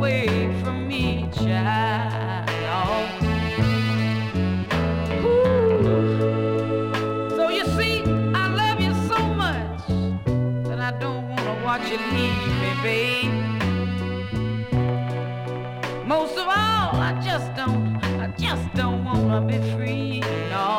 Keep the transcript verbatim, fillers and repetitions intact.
away from me, child. Ooh. So you see, I love you so much that I don't want to watch you leave me, babe. Most of all, I just don't, I just don't want to be free, no.